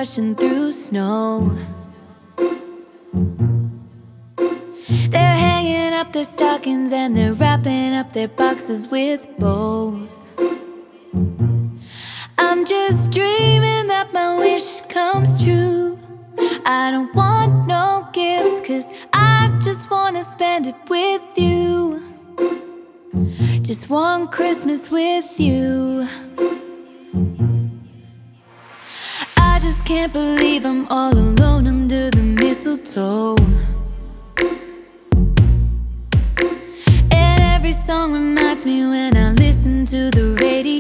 rushing through snow. They're hanging up their stockings and they're wrapping up their boxes with bows. I'm just dreaming that my wish comes true. I don't want no gifts, 'cause I just wanna spend it with you. Just one Christmas with you. I just can't believe I'm all alone under the mistletoe. And every song reminds me when I listen to the radio.